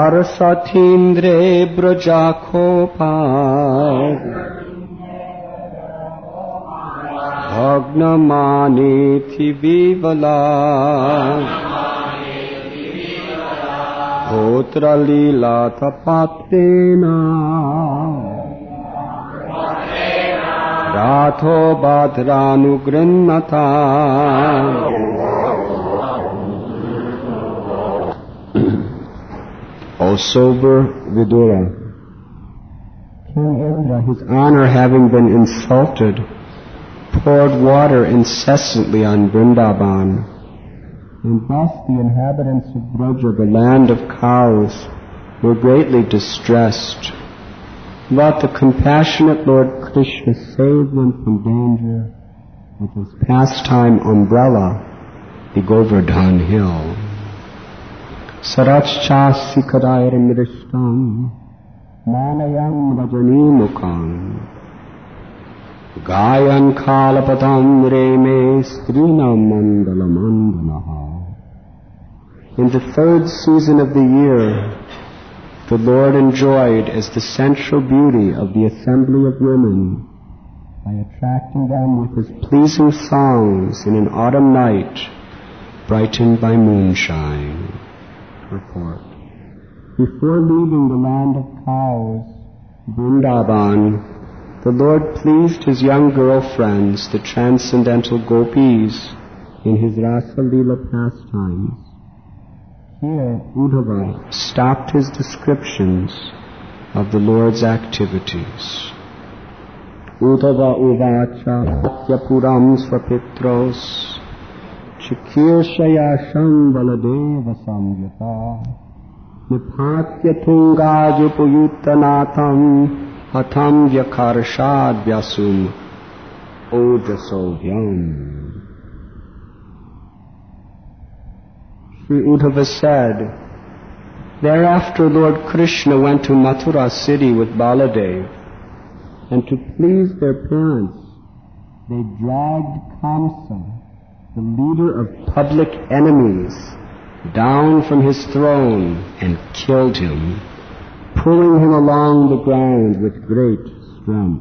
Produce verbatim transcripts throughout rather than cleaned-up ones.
Sarasatindre Brajakopad Bhagnamani Vivala Hotra Lila Tapatena Ratho Badhranu Grinnata. O sober Vidura, King Indra, his honor having been insulted, poured water incessantly on Vrindavan, and thus the inhabitants of Braja, the land of cows, were greatly distressed. But the compassionate Lord Krishna saved them from danger with his pastime umbrella, the Govardhan hill. Sarachchasi kadayar mirishtam manayam rajani mukam gayan kalapatam reme strinam mandala mandanaha. In the third season of the year, the Lord enjoyed as the central beauty of the assembly of women by attracting them with his pleasing songs in an autumn night brightened by moonshine. Report. Before leaving the land of cows, Vrindavan, the Lord pleased his young girlfriends, the transcendental gopis, in his Rasa Leela pastimes. Here, Uddhava stopped his descriptions of the Lord's activities. Uddhava uvacha satyapuram svapitros Chikirshayasham Baladeva Samyata Nipatya Tungajupayutanatham Hatam Yakarshad Vyasum Ojasovyam. Sri Uddhava said, thereafter Lord Krishna went to Mathura city with Baladev, and to please their parents, they dragged Kamsa, the leader of public enemies, down from his throne and killed him, pulling him along the ground with great strength.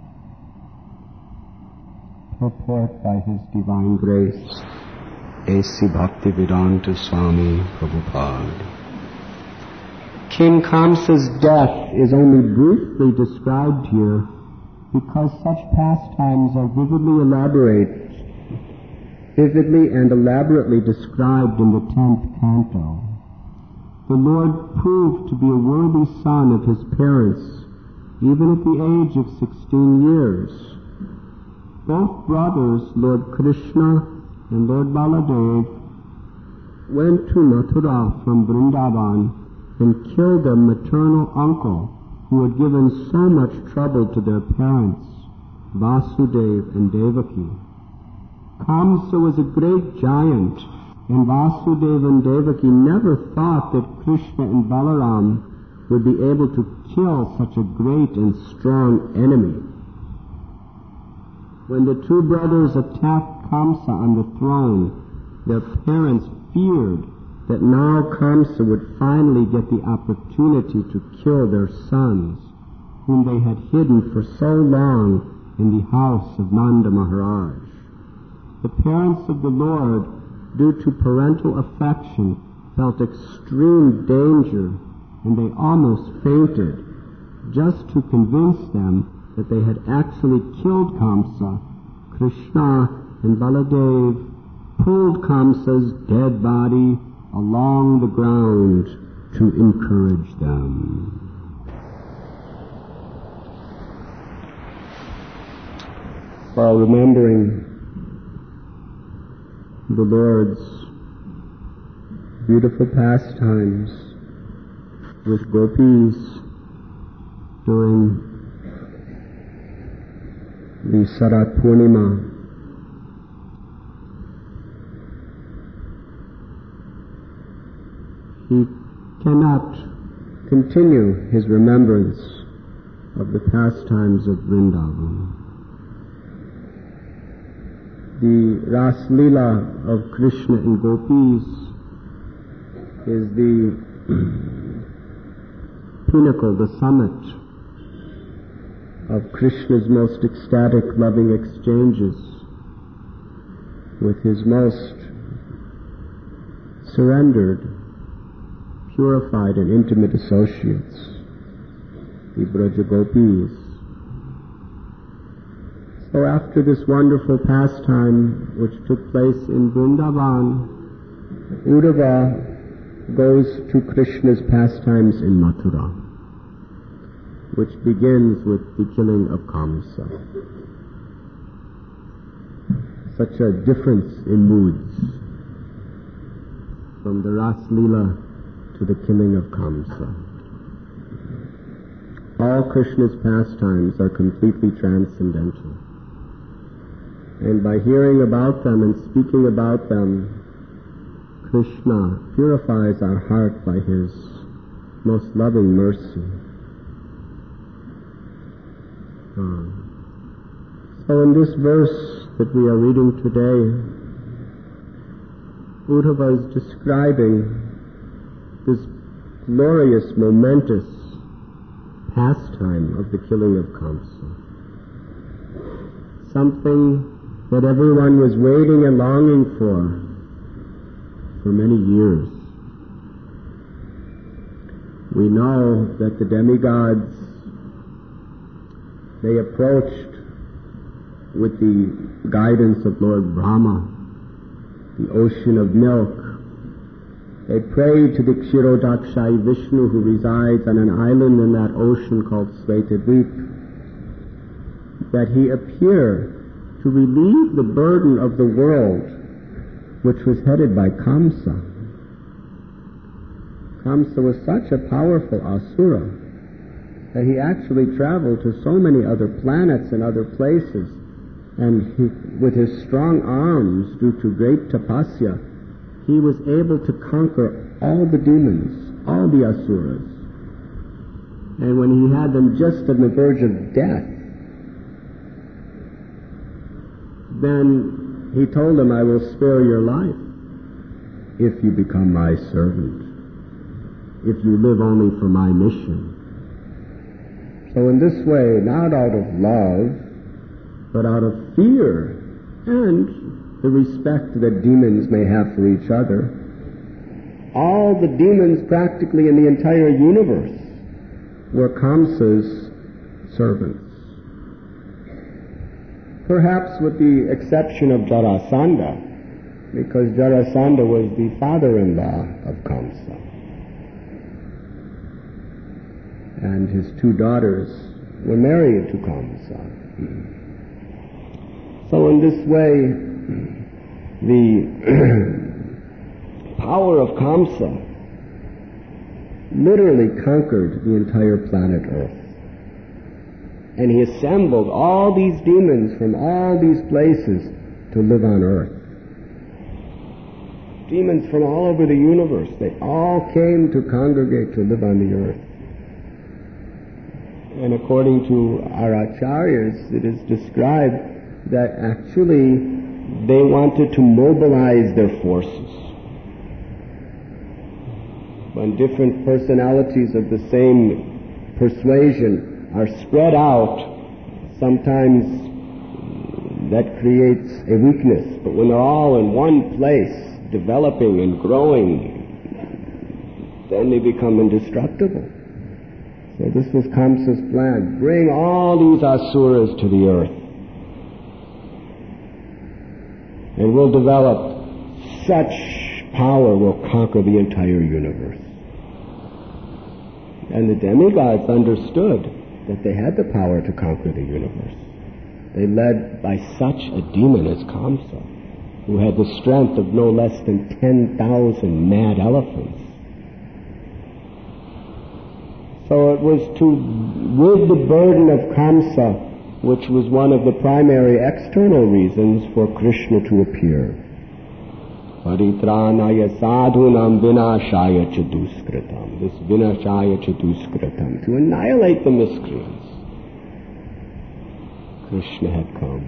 Purport by His Divine Grace, A C Bhaktivedanta Swami Prabhupada. King Kamsa's death is only briefly described here because such pastimes are vividly elaborated vividly and elaborately described in the tenth canto. The Lord proved to be a worthy son of his parents, even at the age of sixteen years. Both brothers, Lord Krishna and Lord Baladev, went to Mathura from Vrindavan and killed their maternal uncle, who had given so much trouble to their parents, Vasudev and Devaki. Kamsa was a great giant, and Vasudeva and Devaki never thought that Krishna and Balaram would be able to kill such a great and strong enemy. When the two brothers attacked Kamsa on the throne, their parents feared that now Kamsa would finally get the opportunity to kill their sons, whom they had hidden for so long in the house of Nanda Maharaj. The parents of the Lord, due to parental affection, felt extreme danger, and they almost fainted, just to convince them that they had actually killed Kamsa. Krishna and Baladev pulled Kamsa's dead body along the ground to encourage them. While remembering the Lord's beautiful pastimes with gopis during the Sarat Purnima, he cannot continue his remembrance of the pastimes of Vrindavan. The Ras Leela of Krishna and Gopis is the pinnacle, the summit of Krishna's most ecstatic, loving exchanges with his most surrendered, purified and intimate associates, the Braja Gopis. So after this wonderful pastime which took place in Vrindavan, Uddhava goes to Krishna's pastimes in Mathura, which begins with the killing of Kamsa. Such a difference in moods from the Ras Leela to the killing of Kamsa. All Krishna's pastimes are completely transcendental. And by hearing about them and speaking about them, Krishna purifies our heart by his most loving mercy. Uh, so in this verse that we are reading today, Uddhava is describing this glorious, momentous pastime of the killing of Kamsa. Something that everyone was waiting and longing for for many years. We know that the demigods, they approached with the guidance of Lord Brahma, the ocean of milk. They prayed to the Kshirodakshai Vishnu, who resides on an island in that ocean called Svetadvip, that he appear to relieve the burden of the world which was headed by Kamsa. Kamsa was such a powerful asura that he actually traveled to so many other planets and other places, and he, with his strong arms, due to great tapasya, he was able to conquer all the demons, all the asuras. And when he had them just on the verge of death, then he told them, I will spare your life if you become my servant, if you live only for my mission. So in this way, not out of love, but out of fear and the respect that demons may have for each other, all the demons practically in the entire universe were Kamsa's servants. Perhaps with the exception of Jarasandha, because Jarasandha was the father-in-law of Kamsa. And his two daughters were married to Kamsa. So in this way, the power of Kamsa literally conquered the entire planet Earth. And he assembled all these demons from all these places to live on Earth. Demons from all over the universe, they all came to congregate to live on the Earth. And according to our acharyas, it is described that actually they wanted to mobilize their forces. When different personalities of the same persuasion are spread out, sometimes that creates a weakness. But when they're all in one place, developing and growing, then they become indestructible. So this was Kamsa's plan. Bring all these asuras to the earth. And we'll develop such power, we'll conquer the entire universe. And the demigods understood that they had the power to conquer the universe. They led by such a demon as Kamsa, who had the strength of no less than ten thousand mad elephants. So it was to rid the burden of Kamsa, which was one of the primary external reasons for Krishna to appear. Paritranaya sadhunam vinashaya chaduskritam. This vinashaya chaduskritam, to annihilate the miscreants. Krishna had come.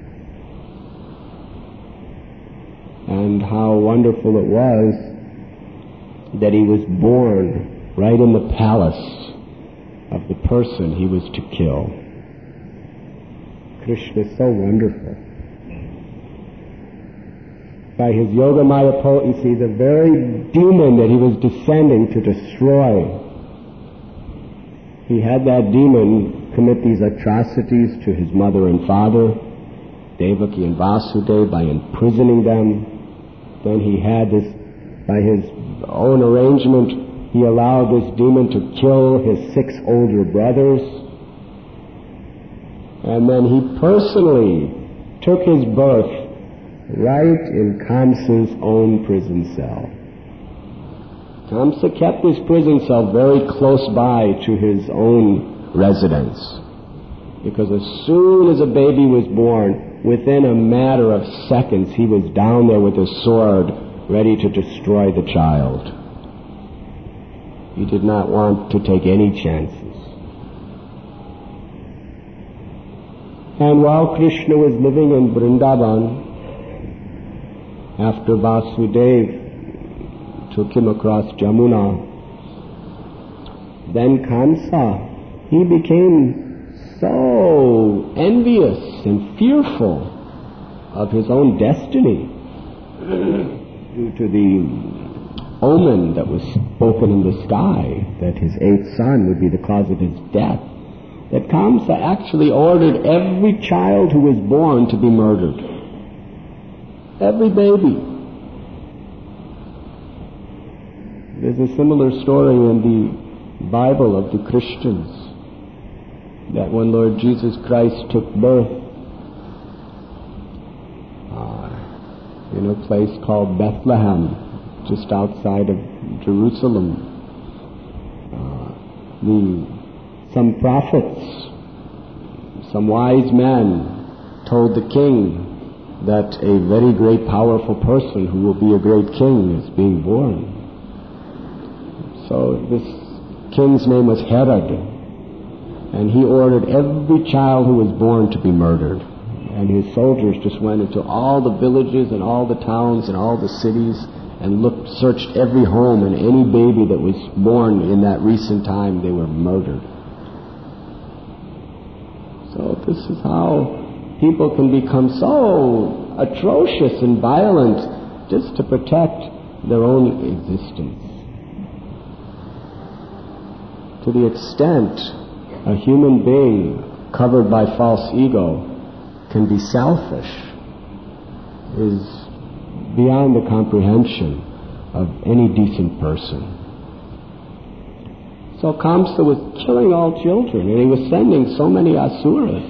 And how wonderful it was that he was born right in the palace of the person he was to kill. Krishna is so wonderful. By his Yogamaya potency, the very demon that he was descending to destroy, he had that demon commit these atrocities to his mother and father, Devaki and Vasudeva, by imprisoning them. Then he had this, by his own arrangement, he allowed this demon to kill his six older brothers. And then he personally took his birth right in Kamsa's own prison cell. Kamsa kept his prison cell very close by to his own residence, because as soon as a baby was born, within a matter of seconds, he was down there with his sword, ready to destroy the child. He did not want to take any chances. And while Krishna was living in Vrindavan, after Vasudeva took him across Jamuna, then Kamsa, he became so envious and fearful of his own destiny due to the omen that was spoken in the sky that his eighth son would be the cause of his death, that Kamsa actually ordered every child who was born to be murdered. Every baby. There's a similar story in the Bible of the Christians, that when Lord Jesus Christ took birth uh, in a place called Bethlehem, just outside of Jerusalem, uh, the, some prophets, some wise men told the king that a very great powerful person who will be a great king is being born. So this king's name was Herod, and he ordered every child who was born to be murdered. And his soldiers just went into all the villages and all the towns and all the cities and looked, searched every home, and any baby that was born in that recent time, they were murdered. So this is how people can become so atrocious and violent just to protect their own existence. To the extent a human being covered by false ego can be selfish is beyond the comprehension of any decent person. So Kamsa was killing all children, and he was sending so many asuras.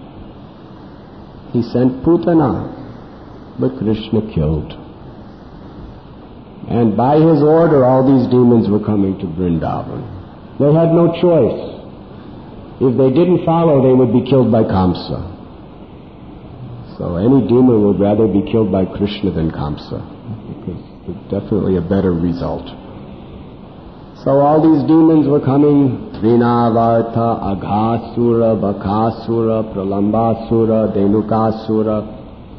He sent Putana, but Krishna killed. And by his order, all these demons were coming to Vrindavan. They had no choice. If they didn't follow, they would be killed by Kamsa. So any demon would rather be killed by Krishna than Kamsa, because it's definitely a better result. So all these demons were coming: Trinavarta, Aghasura, Bakasura, Pralambasura, Dhenukasura.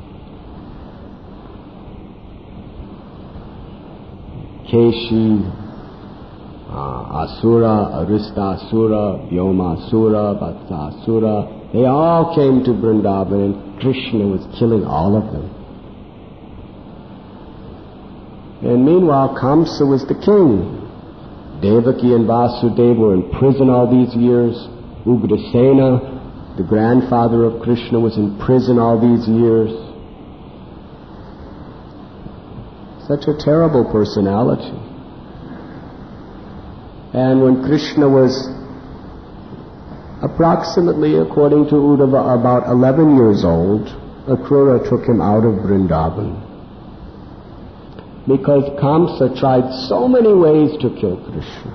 Keshi, uh, Asura, Aristasura, Vyomasura, Vatsasura. They all came to Vrindavan, and Krishna was killing all of them. And meanwhile, Kamsa was the king. Devaki and Vasudeva were in prison all these years. Ugrasena, the grandfather of Krishna, was in prison all these years. Such a terrible personality. And when Krishna was approximately, according to Uddhava, about eleven years old, Akrura took him out of Vrindavan, because Kamsa tried so many ways to kill Krishna.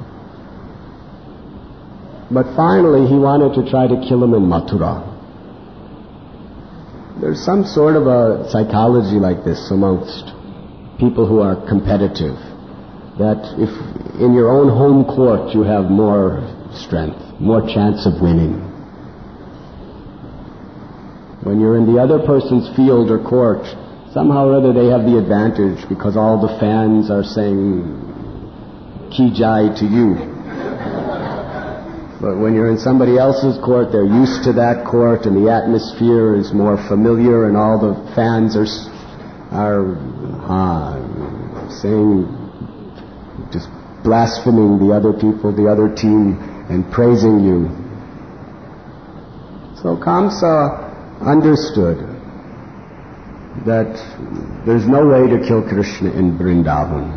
But finally he wanted to try to kill him in Mathura. There's some sort of a psychology like this amongst people who are competitive, that if in your own home court you have more strength, more chance of winning. When you're in the other person's field or court, somehow or other they have the advantage, because all the fans are saying Ki Jai to you. But when you're in somebody else's court, they're used to that court, and the atmosphere is more familiar, and all the fans are are uh, saying, just blaspheming the other people, the other team, and praising you. So Kamsa understood that there's no way to kill Krishna in Vrindavan.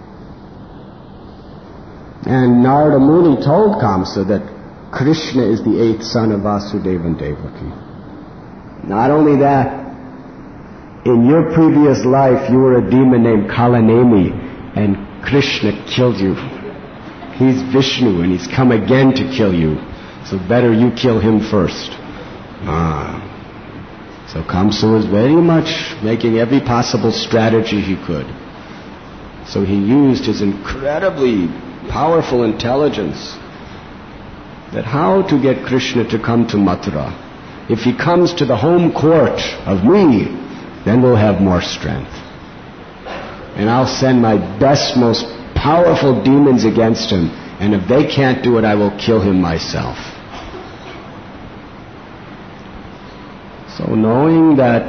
And Narada Muni told Kamsa that Krishna is the eighth son of Vasudeva and Devaki. Not only that, in your previous life you were a demon named Kalanemi, and Krishna killed you. He's Vishnu, and he's come again to kill you. So better you kill him first. Ah. So Kamsa was very much making every possible strategy he could. So he used his incredibly powerful intelligence that how to get Krishna to come to Mathura. If he comes to the home court of me, then we'll have more strength. And I'll send my best, most powerful demons against him, and if they can't do it, I will kill him myself. So knowing that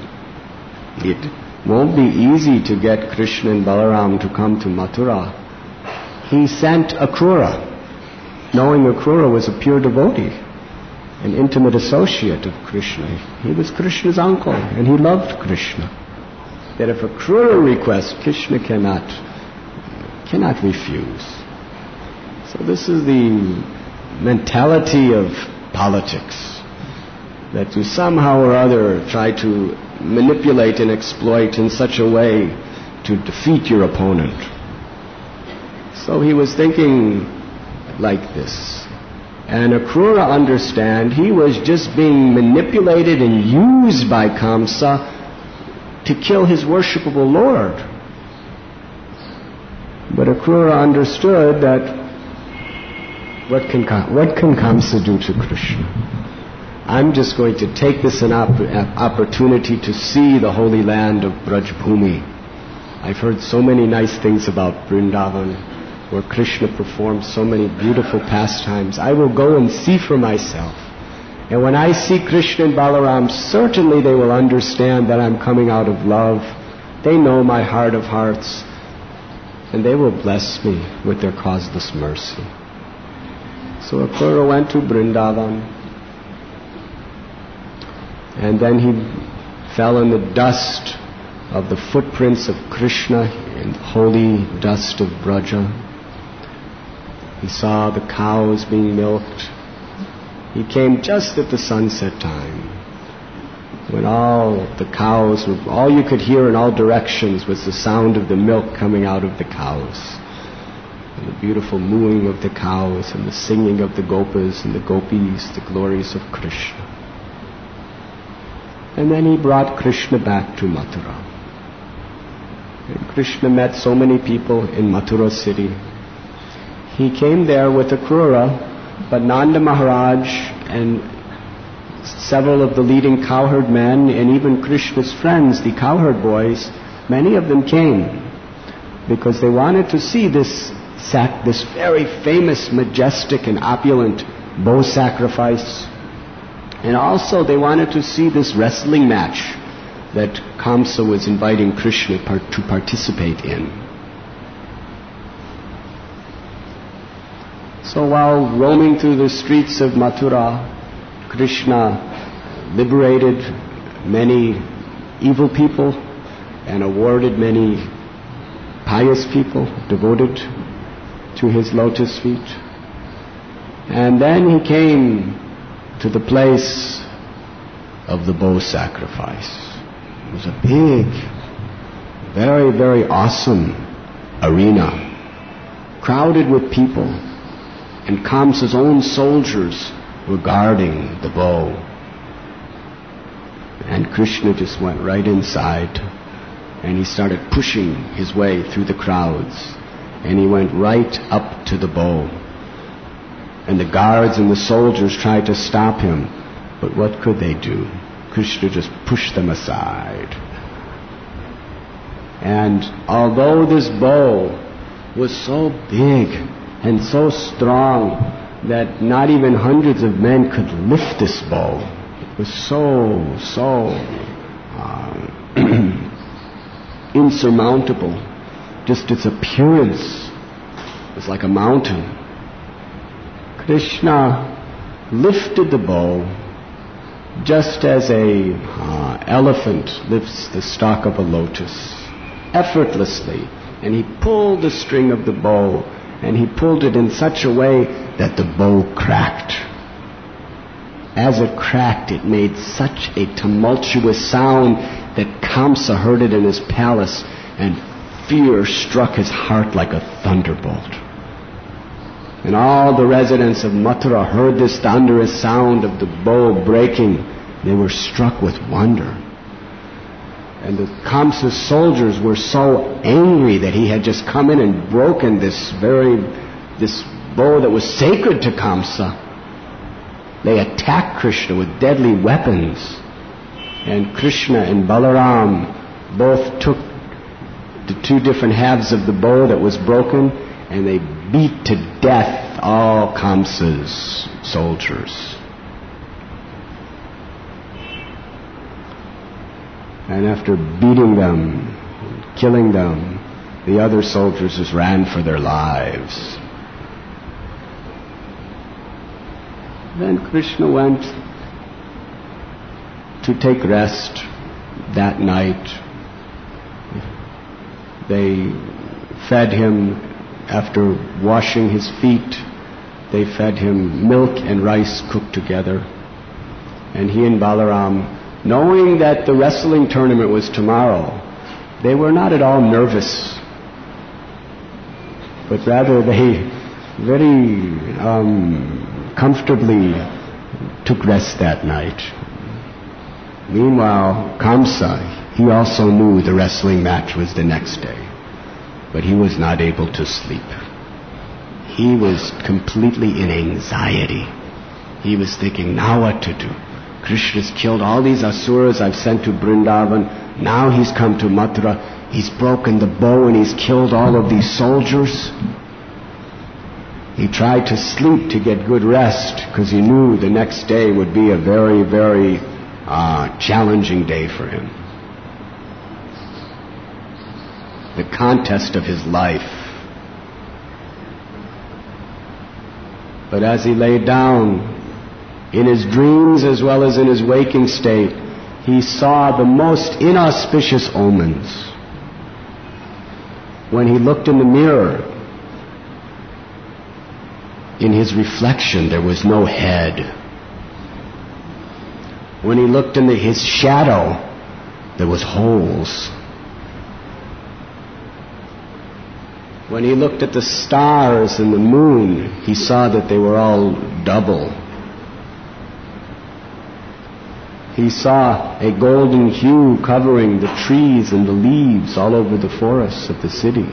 it won't be easy to get Krishna and Balaram to come to Mathura, he sent Akrura, knowing Akrura was a pure devotee, an intimate associate of Krishna. He was Krishna's uncle, and he loved Krishna. That if Akrura requests, Krishna cannot, cannot refuse. So this is the mentality of politics, that you somehow or other try to manipulate and exploit in such a way to defeat your opponent. So he was thinking like this. And Akrura understand he was just being manipulated and used by Kamsa to kill his worshipable Lord. But Akrura understood that what can, what can Kamsa do to Krishna? I'm just going to take this an opp- opportunity to see the holy land of Brajbhumi. I've heard so many nice things about Vrindavan, where Krishna performs so many beautiful pastimes. I will go and see for myself. And when I see Krishna and Balaram, certainly they will understand that I'm coming out of love. They know my heart of hearts, and they will bless me with their causeless mercy. So Akrura went to Vrindavan, and then he fell in the dust of the footprints of Krishna in the holy dust of Braja. He saw the cows being milked. He came just at the sunset time, when all the cows were, all you could hear in all directions was the sound of the milk coming out of the cows, and the beautiful mooing of the cows, and the singing of the gopas and the gopis, the glories of Krishna. And then he brought Krishna back to Mathura. And Krishna met so many people in Mathura city. He came there with Akrura, but Nanda Maharaj and several of the leading cowherd men, and even Krishna's friends, the cowherd boys, many of them came because they wanted to see this sac- this very famous, majestic, and opulent bow sacrifice. And also they wanted to see this wrestling match that Kamsa was inviting Krishna part- to participate in. So while roaming through the streets of Mathura, Krishna liberated many evil people and awarded many pious people devoted to his lotus feet. And then he came to the place of the bow sacrifice. It was a big, very, very awesome arena, crowded with people. And Kamsa's own soldiers were guarding the bow. And Krishna just went right inside, and he started pushing his way through the crowds. And he went right up to the bow. And the guards and the soldiers tried to stop him, but what could they do? Krishna just pushed them aside. And although this bow was so big and so strong that not even hundreds of men could lift this bow. It was so, so uh, insurmountable. Just its appearance was like a mountain. Krishna lifted the bow just as a uh, elephant lifts the stalk of a lotus, effortlessly. And he pulled the string of the bow, and he pulled it in such a way that the bow cracked. As it cracked, it made such a tumultuous sound that Kamsa heard it in his palace, and fear struck his heart like a thunderbolt. And all the residents of Mathura heard this thunderous sound of the bow breaking. They were struck with wonder. And the Kamsa's soldiers were so angry that he had just come in and broken this very, this bow that was sacred to Kamsa. They attacked Krishna with deadly weapons. And Krishna and Balaram both took the two different halves of the bow that was broken, and they beat to death all Kamsa's soldiers. And after beating them, killing them, the other soldiers just ran for their lives. Then Krishna went to take rest that night. They fed him, after washing his feet, they fed him milk and rice cooked together. And he and Balaram, knowing that the wrestling tournament was tomorrow, they were not at all nervous, but rather they very um, comfortably took rest that night. Meanwhile, Kamsa, he also knew the wrestling match was the next day, but he was not able to sleep. He was completely in anxiety. He was thinking, now what to do? Krishna's killed all these asuras I've sent to Vrindavan. Now he's come to Mathura. He's broken the bow and he's killed all of these soldiers. He tried to sleep to get good rest because he knew the next day would be a very, very uh, challenging day for him. The contest of his life. But as he lay down, in his dreams as well as in his waking state, he saw the most inauspicious omens. When he looked in the mirror, in his reflection there was no head. When he looked in the, his shadow, there was holes. When he looked at the stars and the moon, he saw that they were all double. He saw a golden hue covering the trees and the leaves all over the forests of the city.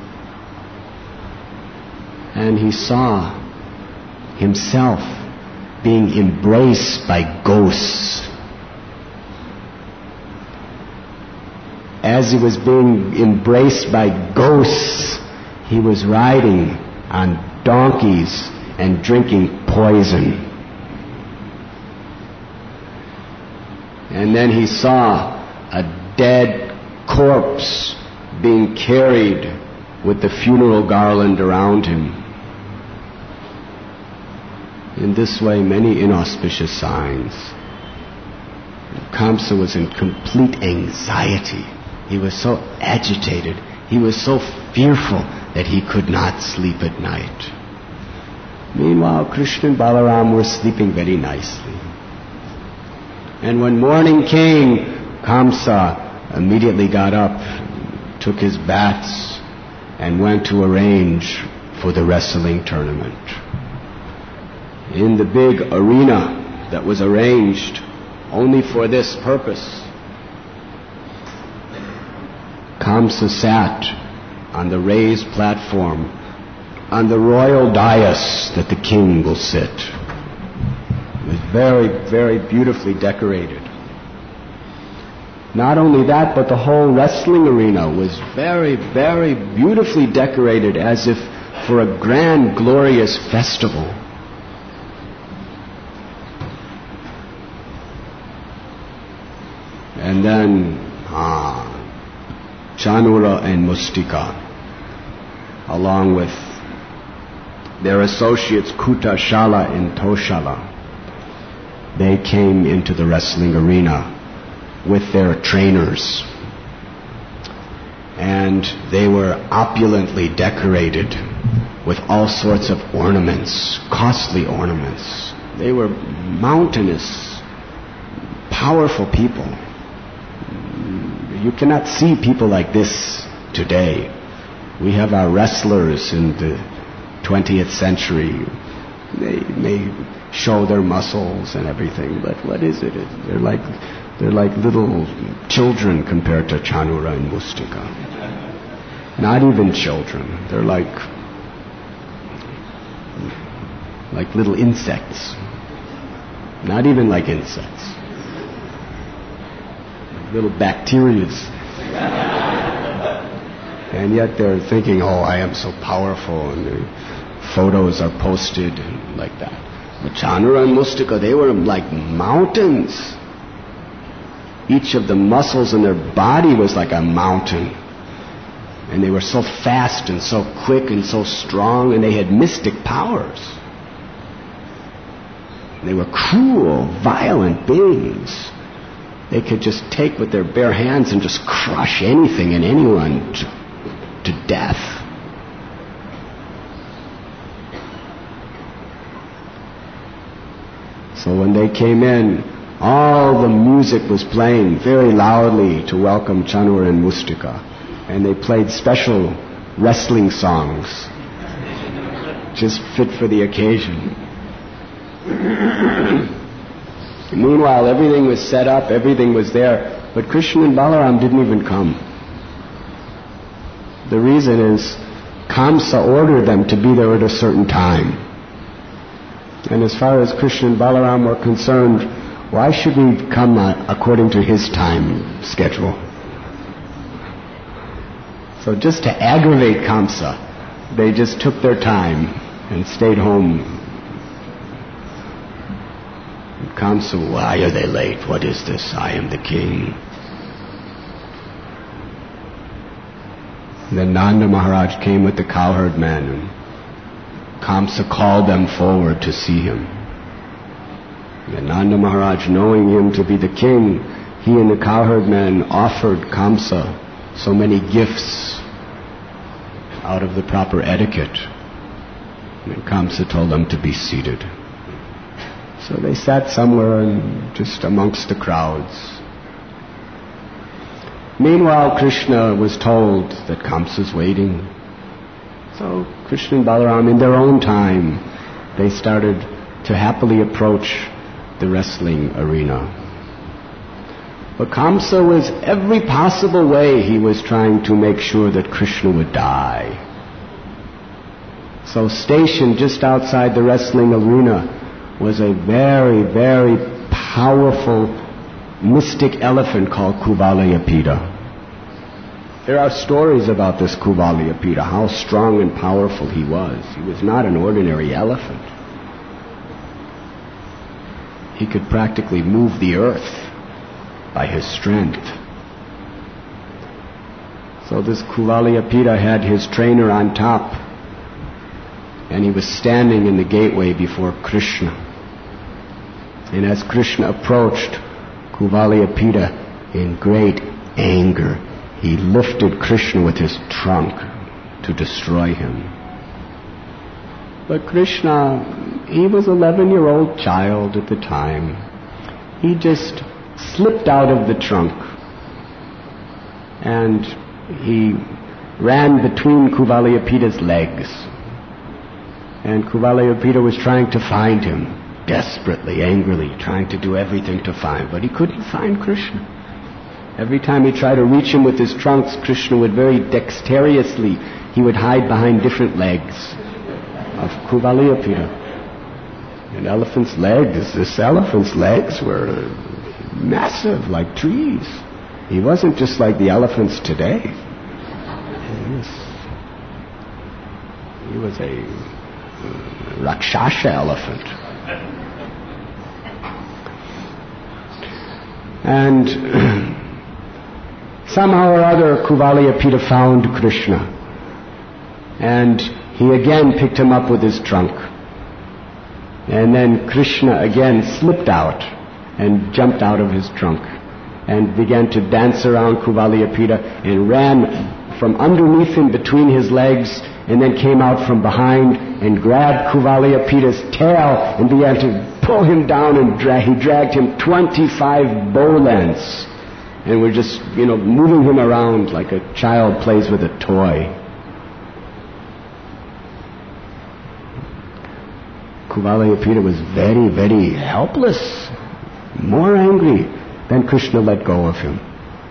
And he saw himself being embraced by ghosts. As he was being embraced by ghosts, he was riding on donkeys and drinking poison. And then he saw a dead corpse being carried with the funeral garland around him. In this way, many inauspicious signs. Kamsa was in complete anxiety. He was so agitated. He was so fearful that he could not sleep at night. Meanwhile, Krishna and Balaram were sleeping very nicely. And when morning came, Kamsa immediately got up, took his bats, and went to arrange for the wrestling tournament. In the big arena that was arranged only for this purpose, Kamsa sat on the raised platform, on the royal dais that the king will sit. It was very, very beautifully decorated. Not only that, but the whole wrestling arena was very, very beautifully decorated, as if for a grand, glorious festival. And then ah, Chanura and Mustika, along with their associates Kuta, Shala, and Toshala, they came into the wrestling arena with their trainers. And they were opulently decorated with all sorts of ornaments, costly ornaments. They were mountainous, powerful people. You cannot see people like this today. We have our wrestlers in the twentieth century. They may show their muscles and everything, but what is it? They're like they're like little children compared to Chanura and Mustika. Not even children. They're like like little insects. Not even like insects. Little bacterias. And yet they're thinking, oh, I am so powerful, and the photos are posted like that. But Chanura and Mustika, they were like mountains. Each of the muscles in their body was like a mountain. And they were so fast and so quick and so strong, and they had mystic powers. They were cruel, violent beings. They could just take with their bare hands and just crush anything and anyone to, to death. So when they came in, all the music was playing very loudly to welcome Chanura and Mustika. And they played special wrestling songs, just fit for the occasion. Meanwhile, everything was set up, everything was there, but Krishna and Balaram didn't even come. The reason is Kamsa ordered them to be there at a certain time. And as far as Krishna and Balaram were concerned, why should we come according to his time schedule? So just to aggravate Kamsa, they just took their time and stayed home. Kamsa, why are they late? What is this? I am the king. Then Nanda Maharaj came with the cowherd man, and Kamsa called them forward to see him. And Nanda Maharaj, knowing him to be the king, he and the cowherd man offered Kamsa so many gifts out of the proper etiquette. And Kamsa told them to be seated. So they sat somewhere in, just amongst the crowds. Meanwhile, Krishna was told that Kamsa's waiting. So Krishna and Balaram, in their own time, they started to happily approach the wrestling arena. But Kamsa was every possible way he was trying to make sure that Krishna would die. So stationed just outside the wrestling arena was a very, very powerful mystic elephant called Kuvalayapida. There are stories about this Kuvalayapida, how strong and powerful he was. He was not an ordinary elephant. He could practically move the earth by his strength. So this Kuvalayapida had his trainer on top, and he was standing in the gateway before Krishna. And as Krishna approached, Kuvalayapida, in great anger, he lifted Krishna with his trunk to destroy him. But Krishna, he was an eleven-year-old child at the time. He just slipped out of the trunk, and he ran between Kuvalayapida's legs. And Kuvalayapida was trying to find him, desperately, angrily, trying to do everything to find, but he couldn't find Krishna. Every time he tried to reach him with his trunks, Krishna would very dexterously, he would hide behind different legs of Kuvalayapida. And elephant's legs, this elephant's legs were massive, like trees. He wasn't just like the elephants today. He was, he was a Rakshasa elephant. And somehow or other Kuvaliyapita found Krishna. And he again picked him up with his trunk. And then Krishna again slipped out and jumped out of his trunk and began to dance around Kuvaliyapita and ran from underneath him between his legs, and then came out from behind and grabbed Kuvaliyapita's tail and began to pull him down, and dra- he dragged him twenty-five bow lengths, and we're just, you know, moving him around like a child plays with a toy. Kuvaliyapita was very, very helpless, more angry. Then Krishna let go of him.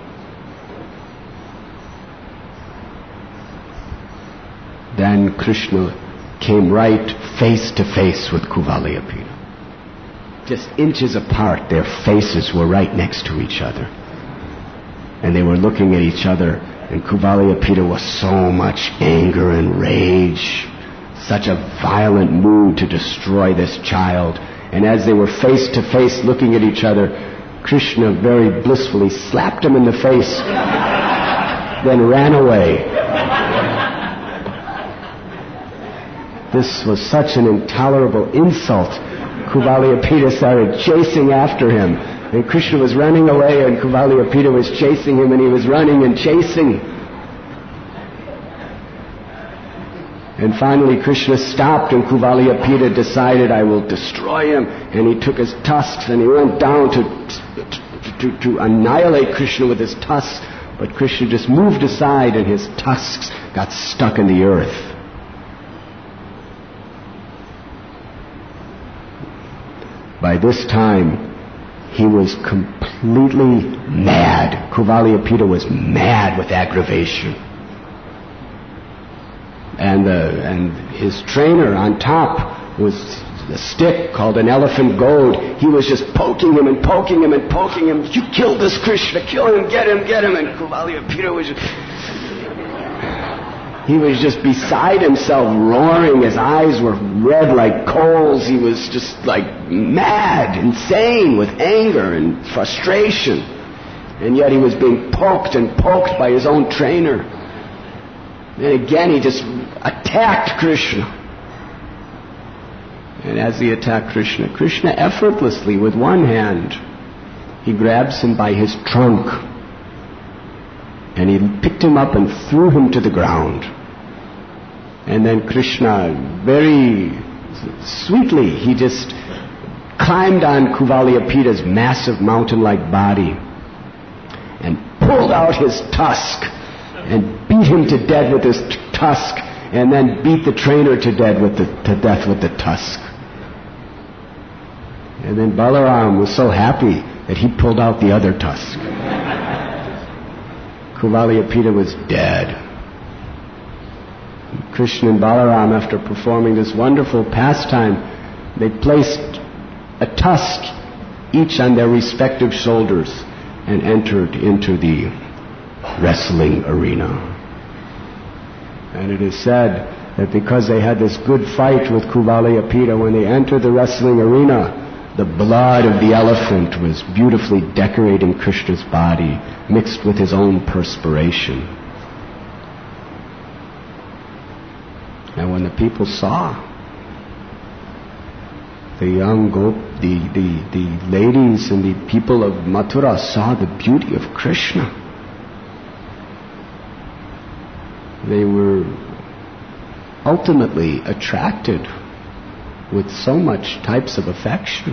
Then Krishna came right face to face with Kuvaliyapita. Just inches apart, their faces were right next to each other. And they were looking at each other, and Kuvaliyapita was so much anger and rage, such a violent mood to destroy this child. And as they were face to face looking at each other, Krishna very blissfully slapped him in the face, then ran away. This was such an intolerable insult. Kuvaliyapita started chasing after him, and Krishna was running away, and Kuvaliyapita was chasing him, and he was running and chasing. And finally Krishna stopped, and Kuvaliyapita decided, I will destroy him. And he took his tusks and he went down to, to, to annihilate Krishna with his tusks. But Krishna just moved aside, and his tusks got stuck in the earth. By this time, he was completely mad. Kuvaliyapita was mad with aggravation. And, uh, and his trainer on top was a stick called an elephant goad. He was just poking him and poking him and poking him. You killed this Krishna, kill him, get him, get him. And Kuvaliyapita was just, he was just beside himself, roaring. His eyes were red like coals. He was just like mad, insane with anger and frustration. And yet he was being poked and poked by his own trainer. And again he just attacked Krishna. And as he attacked Krishna, Krishna effortlessly, with one hand, he grabs him by his trunk, and he picked him up and threw him to the ground. And then Krishna, very sweetly, he just climbed on Kuvaliyapita's massive mountain-like body and pulled out his tusk and beat him to death with his t- tusk, and then beat the trainer to death with the, to death with the tusk. And then Balaram was so happy that he pulled out the other tusk. Kuvaliyapita was dead. Krishna and Balaram, after performing this wonderful pastime, they placed a tusk each on their respective shoulders and entered into the wrestling arena. And it is said that because they had this good fight with Kuvaliyapita, when they entered the wrestling arena, the blood of the elephant was beautifully decorating Krishna's body, mixed with his own perspiration. And when the people saw, the young gop, the, the, the ladies and the people of Mathura saw the beauty of Krishna, they were ultimately attracted with so much types of affection.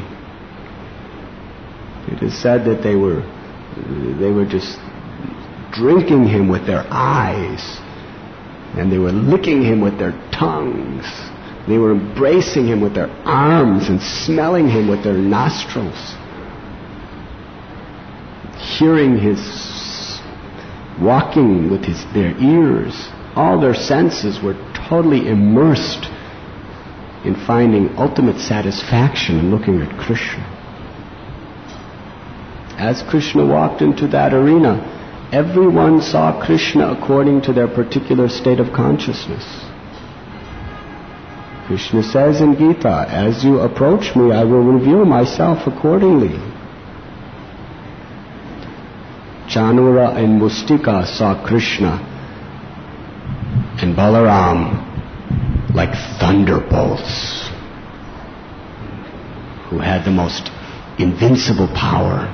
It is said that they were they were just drinking him with their eyes, and they were licking him with their tongues. They were embracing him with their arms and smelling him with their nostrils, hearing his walking with his their ears. All their senses were totally immersed in finding ultimate satisfaction in looking at Krishna. As Krishna walked into that arena, everyone saw Krishna according to their particular state of consciousness. Krishna says in Gita, as you approach me, I will reveal myself accordingly. Chanura and Mustika saw Krishna and Balaram like thunderbolts who had the most invincible power.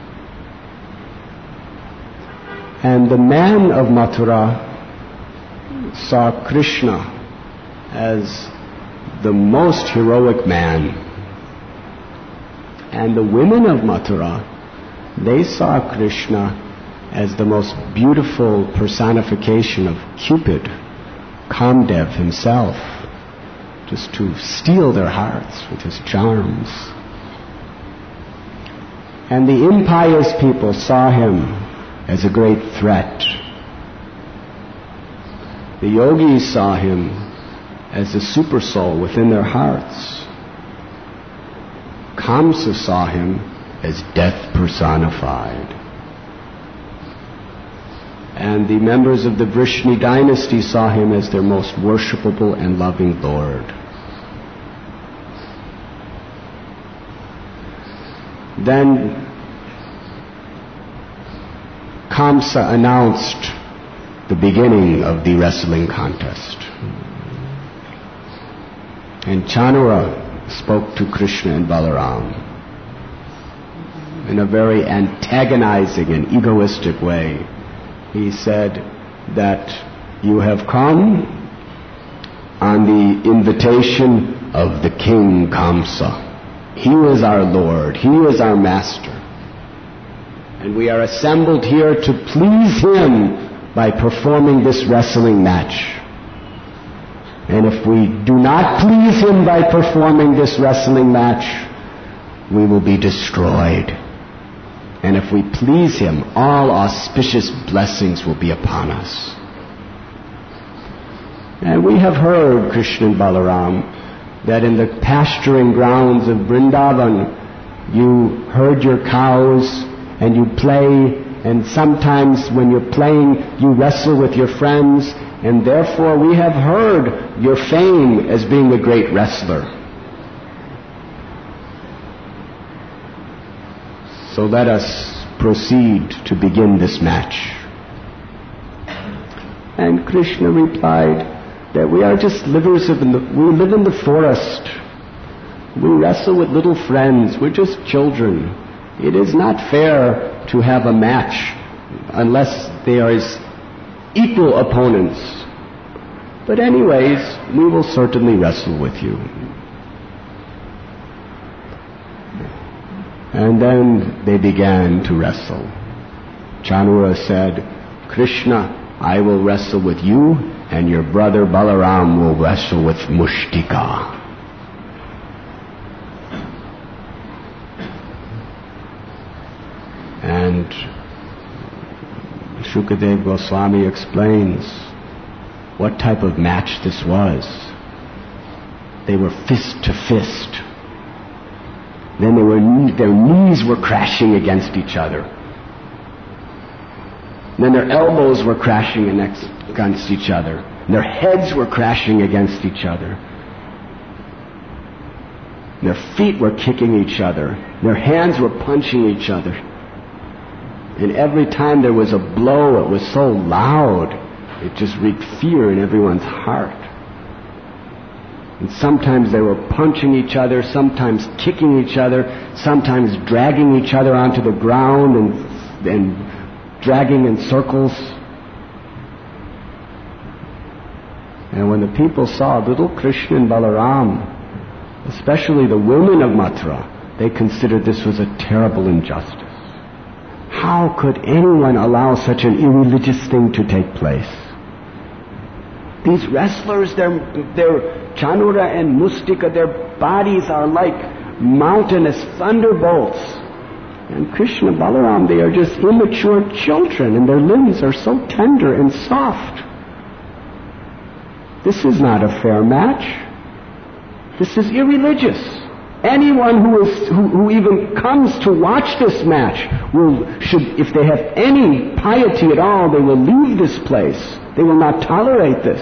And the man of Mathura saw Krishna as the most heroic man. And the women of Mathura, they saw Krishna as the most beautiful personification of Cupid, Kamdev himself, just to steal their hearts with his charms. And the impious people saw him as a great threat. The yogis saw him as the super soul within their hearts. Kamsa saw him as death personified. And the members of the Vrishni dynasty saw him as their most worshipable and loving lord. Then Kamsa announced the beginning of the wrestling contest. And Chanura spoke to Krishna and Balaram in a very antagonizing and egoistic way. He said that you have come on the invitation of the king Kamsa. He is our Lord. He is our master. And we are assembled here to please him by performing this wrestling match. And if we do not please him by performing this wrestling match, we will be destroyed. And if we please him, all auspicious blessings will be upon us. And we have heard, Krishna and Balaram, that in the pasturing grounds of Vrindavan, you herd your cows and you play, and sometimes when you're playing, you wrestle with your friends, and therefore we have heard your fame as being a great wrestler. So let us proceed to begin this match. And Krishna replied that we are just livers of the, we live in the forest. We wrestle with little friends. We're just children. It is not fair to have a match unless there is equal opponents. But anyways, we will certainly wrestle with you. And then they began to wrestle. Chanura said, Krishna, I will wrestle with you, and your brother Balaram will wrestle with Mustika. And Shukadev Goswami explains what type of match this was. They were fist to fist. Then they were, their knees were crashing against each other. Then their elbows were crashing against each other. Their heads were crashing against each other. Their feet were kicking each other. Their hands were punching each other. And every time there was a blow, it was so loud, it just wreaked fear in everyone's heart. And sometimes they were punching each other, sometimes kicking each other, sometimes dragging each other onto the ground and, and dragging in circles. And when the people saw little Krishna and Balaram, especially the women of Mathura, they considered this was a terrible injustice. How could anyone allow such an irreligious thing to take place? These wrestlers, they're, they're Chanura and Mustika, their bodies are like mountainous thunderbolts. And Krishna and Balaram, they are just immature children, and their limbs are so tender and soft. This is not a fair match. This is irreligious. Anyone who is who, who even comes to watch this match will should, if they have any piety at all, they will leave this place. They will not tolerate this.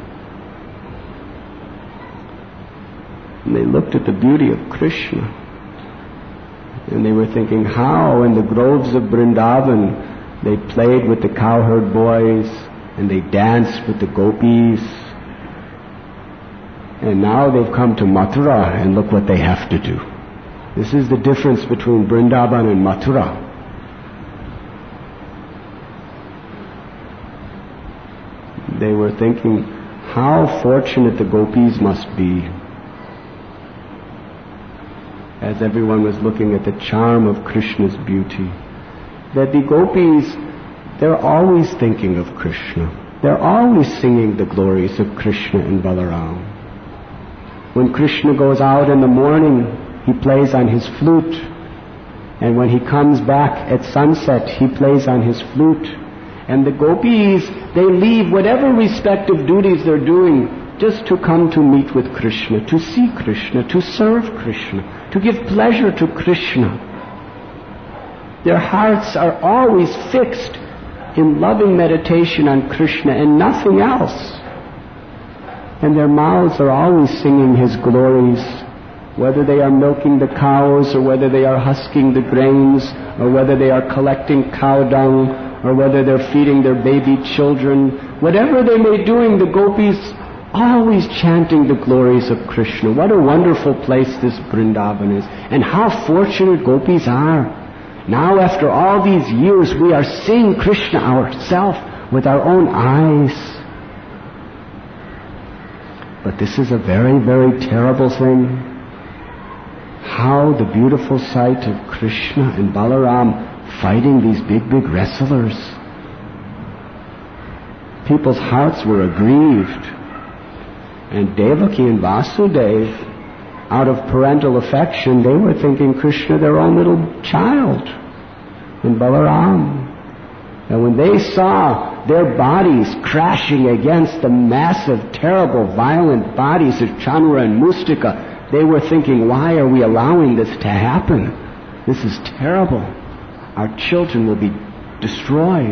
And they looked at the beauty of Krishna, and they were thinking, how in the groves of Vrindavan They played with the cowherd boys, and they danced with the gopis. And now they've come to Mathura, and look what they have to do. This is the difference between Vrindavan and Mathura. They were thinking, how fortunate the gopis must be. As everyone was looking at the charm of Krishna's beauty, that the gopis, they're always thinking of Krishna. They're always singing the glories of Krishna and Balaram. When Krishna goes out in the morning, he plays on his flute. And when he comes back at sunset, he plays on his flute. And the gopis, they leave whatever respective duties they're doing just to come to meet with Krishna, to see Krishna, to serve Krishna, to give pleasure to Krishna. Their hearts are always fixed in loving meditation on Krishna and nothing else. And their mouths are always singing his glories, whether they are milking the cows, or whether they are husking the grains, or whether they are collecting cow dung, or whether they're feeding their baby children. Whatever they may be doing, the gopis always chanting the glories of Krishna. What a wonderful place this Vrindavan is, and how fortunate gopis are. Now, after all these years, we are seeing Krishna ourselves with our own eyes. But this is a very, very terrible thing. How the beautiful sight of Krishna and Balaram fighting these big, big wrestlers. People's hearts were aggrieved. And Devaki and Vasudeva, out of parental affection, they were thinking Krishna their own little child, and Balaram. And when they saw their bodies crashing against the massive, terrible, violent bodies of Chanura and Mustika, they were thinking, why are we allowing this to happen? This is terrible. Our children will be destroyed.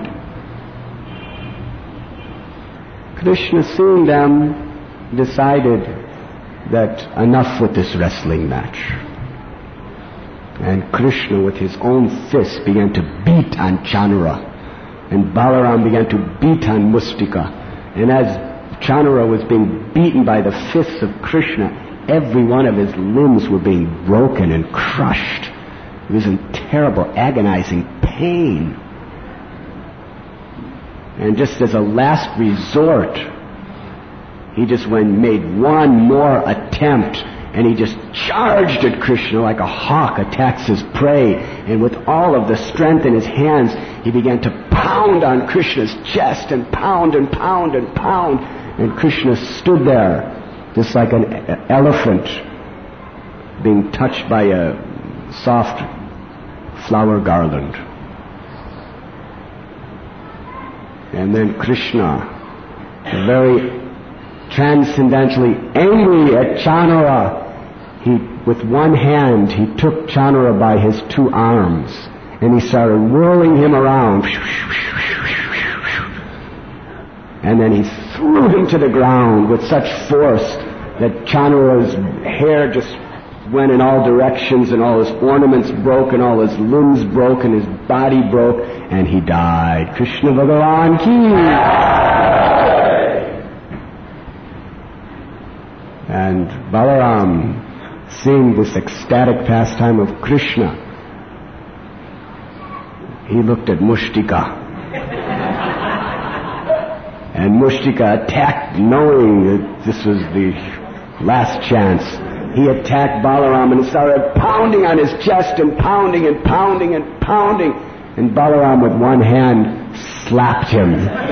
Krishna, seeing them, decided that enough with this wrestling match. And Krishna, with his own fist, began to beat on Chanura. And Balaram began to beat on Mustika. And as Chanura was being beaten by the fists of Krishna, every one of his limbs were being broken and crushed. He was in terrible, agonizing pain. And just as a last resort, he just went and made one more attempt, and he just charged at Krishna like a hawk attacks his prey. And with all of the strength in his hands, he began to pound on Krishna's chest and pound and pound and pound. And Krishna stood there just like an elephant being touched by a soft flower garland. And then Krishna, very transcendently angry at Chanura, he, with one hand, he took Chanura by his two arms, and he started whirling him around. And then he threw him to the ground with such force that Chanura's hair just went in all directions, and all his ornaments broke, and all his limbs broke, and his body broke, and he died. Krishna Bhagavan ki. And Balaram, seeing this ecstatic pastime of Krishna, he looked at Mustika. And Mustika attacked, knowing that this was the last chance. He attacked Balaram and started pounding on his chest and pounding and pounding and pounding. And Balaram, with one hand, slapped him.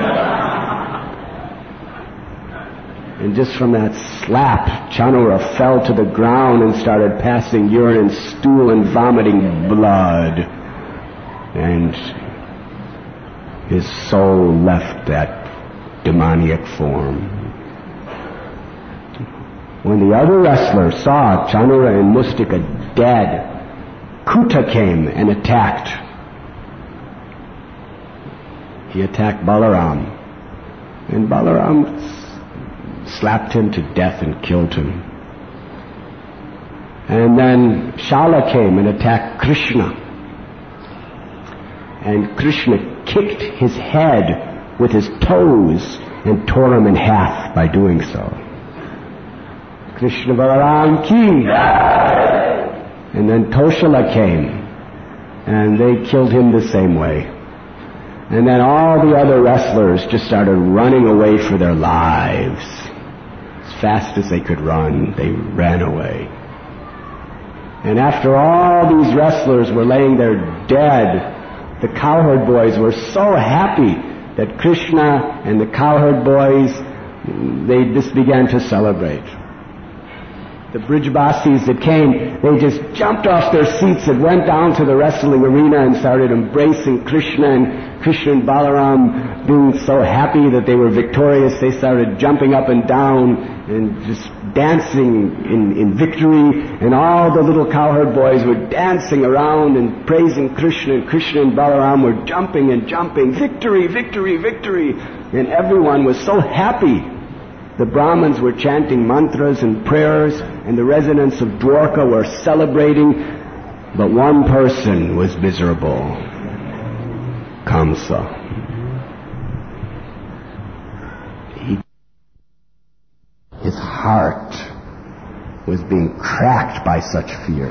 And just from that slap, Chanura fell to the ground and started passing urine and stool and vomiting blood. And his soul left that demoniac form. When the other wrestler saw Chanura and Mustika dead, Kuta came and attacked. He attacked Balaram. And Balaram slapped him to death and killed him. And then Shala came and attacked Krishna. and Krishna kicked his head with his toes and tore him in half by doing so. Krishna Balaram ki. And then Toshala came, and they killed him the same way. And then all the other wrestlers just started running away for their lives. As fast as they could run, they ran away. And after all these wrestlers were laying there dead, the cowherd boys were so happy that Krishna and the cowherd boys, they just began to celebrate. The Brijbasis that came, they just jumped off their seats and went down to the wrestling arena and started embracing Krishna, and Krishna and Balaram, being so happy that they were victorious, they started jumping up and down and just dancing in, in victory, and all the little cowherd boys were dancing around and praising Krishna, and Krishna and Balaram were jumping and jumping, victory, victory, victory, and everyone was so happy. The Brahmins were chanting mantras and prayers, and the residents of Dwarka were celebrating, but one person was miserable. Kamsa. He, his heart was being cracked by such fear.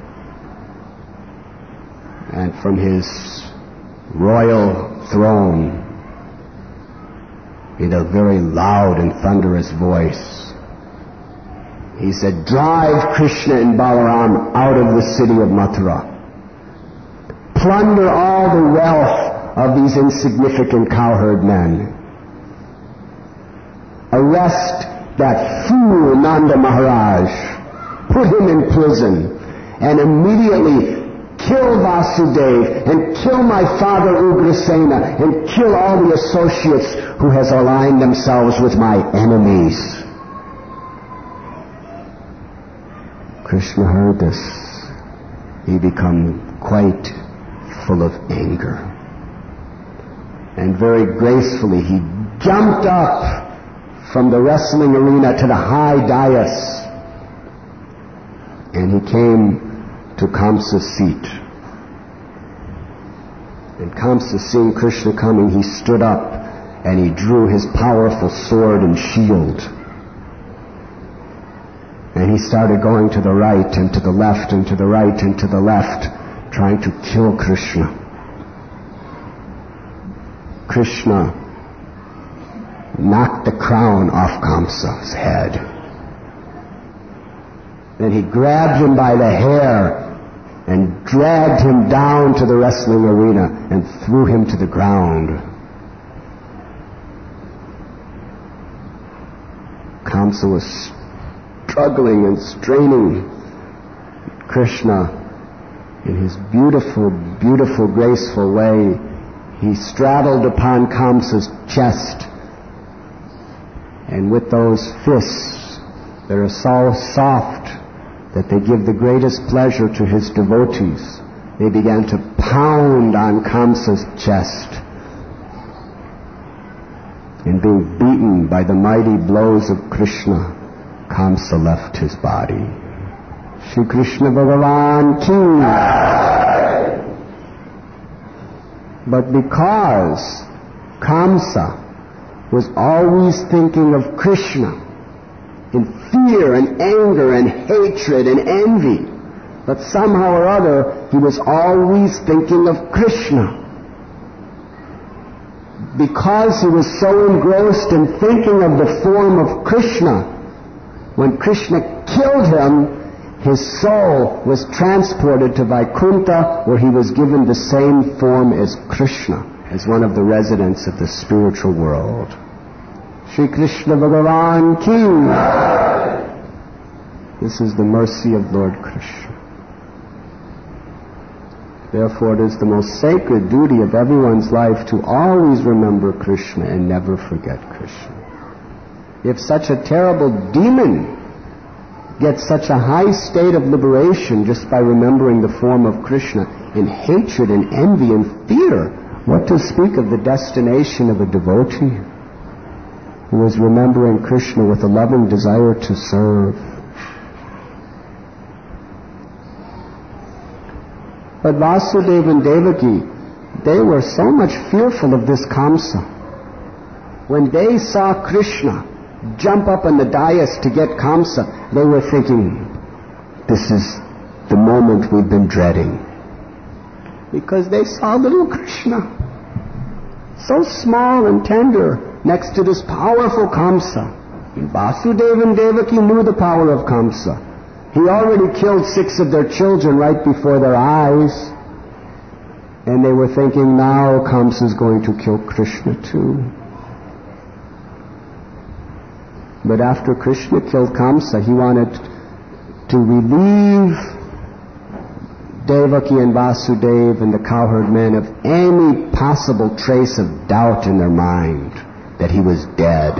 And from his royal throne, in a very loud and thunderous voice, he said, "Drive Krishna and Balaram out of the city of Mathura. Plunder all the wealth of these insignificant cowherd men. Arrest that fool Nanda Maharaj, put him in prison, and immediately kill Vasudev, and kill my father Ugrasena, and kill all the associates who has aligned themselves with my enemies." Krishna heard this. He became quite full of anger. And very gracefully he jumped up from the wrestling arena to the high dais, and he came to Kamsa's seat. And Kamsa, seeing Krishna coming, he stood up and he drew his powerful sword and shield. And he started going to the right and to the left and to the right and to the left, trying to kill Krishna. Krishna knocked the crown off Kamsa's head. Then he grabbed him by the hair and dragged him down to the wrestling arena and threw him to the ground. Kamsa was struggling and straining. Krishna, in his beautiful, beautiful, graceful way, he straddled upon Kamsa's chest, and with those fists that are so soft that they give the greatest pleasure to his devotees, they began to pound on Kamsa's chest. And being beaten by the mighty blows of Krishna, Kamsa left his body. Shri Krishna Bhagavan ki. But because Kamsa was always thinking of Krishna in fear and anger and hatred and envy, but somehow or other he was always thinking of Krishna. Because he was so engrossed in thinking of the form of Krishna, when Krishna killed him, his soul was transported to Vaikuntha, where he was given the same form as Krishna, as one of the residents of the spiritual world. Shri Krishna Bhagavan ki. This is the mercy of Lord Krishna. Therefore, it is the most sacred duty of everyone's life to always remember Krishna and never forget Krishna. If such a terrible demon gets such a high state of liberation just by remembering the form of Krishna in hatred and envy and fear, what to speak of the destination of a devotee who is remembering Krishna with a loving desire to serve? But Vasudeva and Devaki, they were so much fearful of this Kamsa. When they saw Krishna jump up on the dais to get Kamsa, they were thinking, this is the moment we've been dreading. Because they saw little Krishna, so small and tender, next to this powerful Kamsa. And Vasudeva and Devaki knew the power of Kamsa. He already killed six of their children right before their eyes. And they were thinking, now Kamsa is going to kill Krishna too. But after Krishna killed Kamsa, he wanted to relieve Devaki and Vasudeva and the cowherd men of any possible trace of doubt in their mind that he was dead.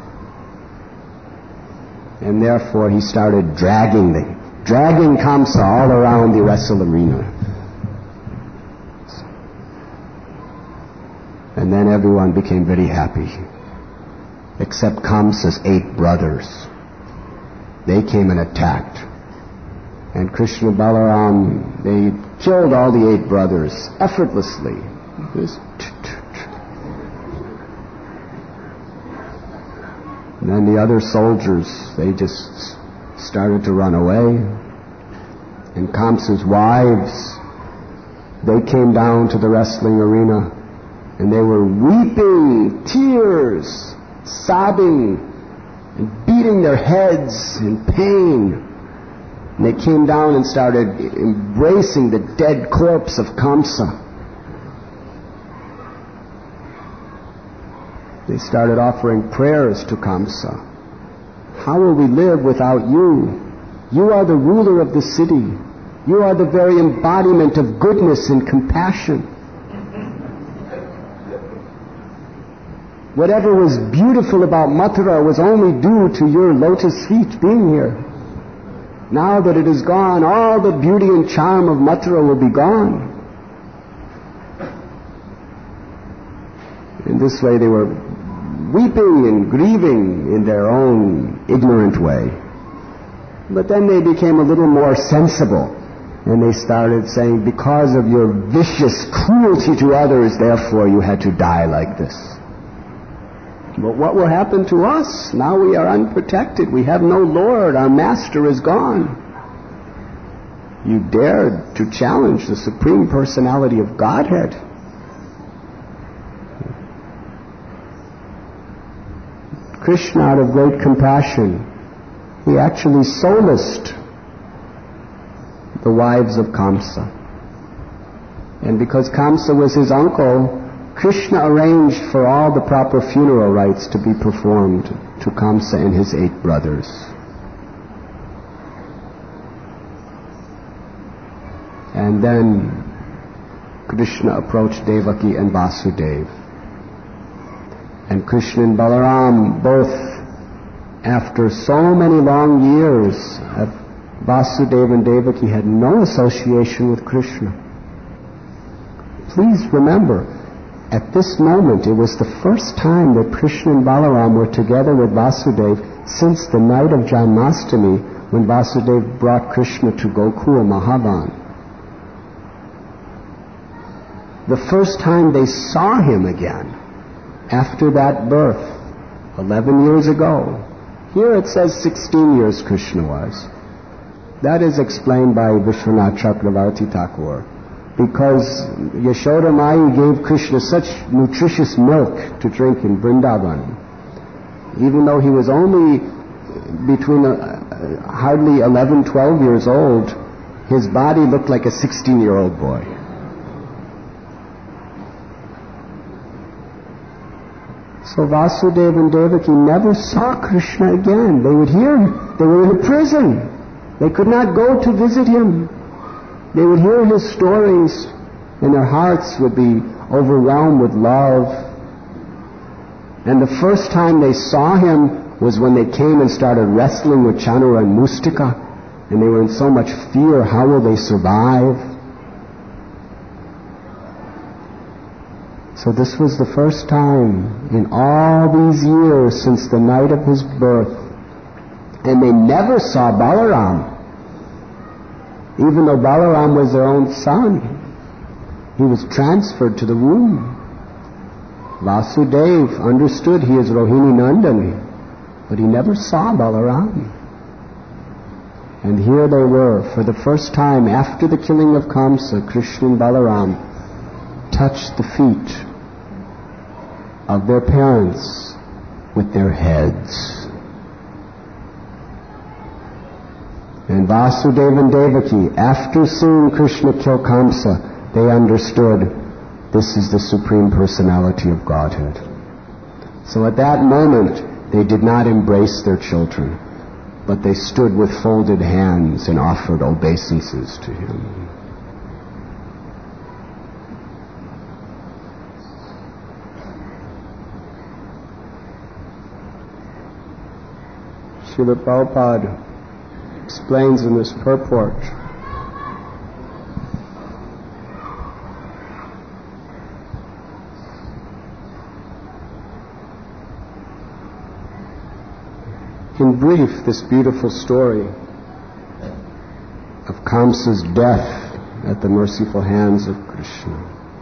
And therefore he started dragging the, dragging Kamsa all around the wrestle arena. And then everyone became very happy, except Kamsa's eight brothers. They came and attacked. And Krishna and Balaram, they killed all the eight brothers effortlessly. Just and then the other soldiers, they just started to run away. And Kamsa's wives, they came down to the wrestling arena and they were weeping tears, sobbing, and beating their heads in pain. And they came down and started embracing the dead corpse of Kamsa. They started offering prayers to Kamsa. How will we live without you? You are the ruler of the city. You are the very embodiment of goodness and compassion. Whatever was beautiful about Mathura was only due to your lotus feet being here. Now that it is gone, all the beauty and charm of Mathura will be gone. In this way they were weeping and grieving in their own ignorant way. But then they became a little more sensible, and they started saying, because of your vicious cruelty to others, therefore you had to die like this. But what will happen to us? Now we are unprotected. We have no Lord. Our Master is gone. You dared to challenge the Supreme Personality of Godhead. Krishna, out of great compassion, he actually solaced the wives of Kamsa. And because Kamsa was his uncle, Krishna arranged for all the proper funeral rites to be performed to Kamsa and his eight brothers. And then Krishna approached Devaki and Vasudeva. And Krishna and Balaram, both after so many long years, Vasudeva and Devaki had no association with Krishna. Please remember, at this moment, it was the first time that Krishna and Balaram were together with Vasudeva since the night of Janmashtami, when Vasudeva brought Krishna to Gokul Mahavan. The first time they saw him again, after that birth, eleven years ago. Here it says sixteen years Krishna was. That is explained by Vishwanath Chakravarti Thakur. Because Yashoda Mai gave Krishna such nutritious milk to drink in Vrindavan. Even though he was only between uh, hardly eleven, twelve years old, his body looked like a sixteen-year-old boy. So Vasudeva and Devaki never saw Krishna again. They would hear him. They were in a prison. They could not go to visit him. They would hear his stories, and their hearts would be overwhelmed with love. And the first time they saw him was when they came and started wrestling with Chanura and Mustika, and they were in so much fear. How will they survive? So this was the first time in all these years since the night of his birth. And they never saw Balaram, even though Balaram was their own son. He was transferred to the womb. Vasudeva understood he is Rohini Nandan, but he never saw Balaram. And here they were, for the first time after the killing of Kamsa, Krishna and Balaram touched the feet of their parents with their heads. And Vasudeva and Devaki, after seeing Krishna kill Kamsa, they understood this is the Supreme Personality of Godhead. So at that moment, they did not embrace their children, but they stood with folded hands and offered obeisances to him. Srila Prabhupada explains in this purport, in brief, this beautiful story of Kamsa's death at the merciful hands of Krishna.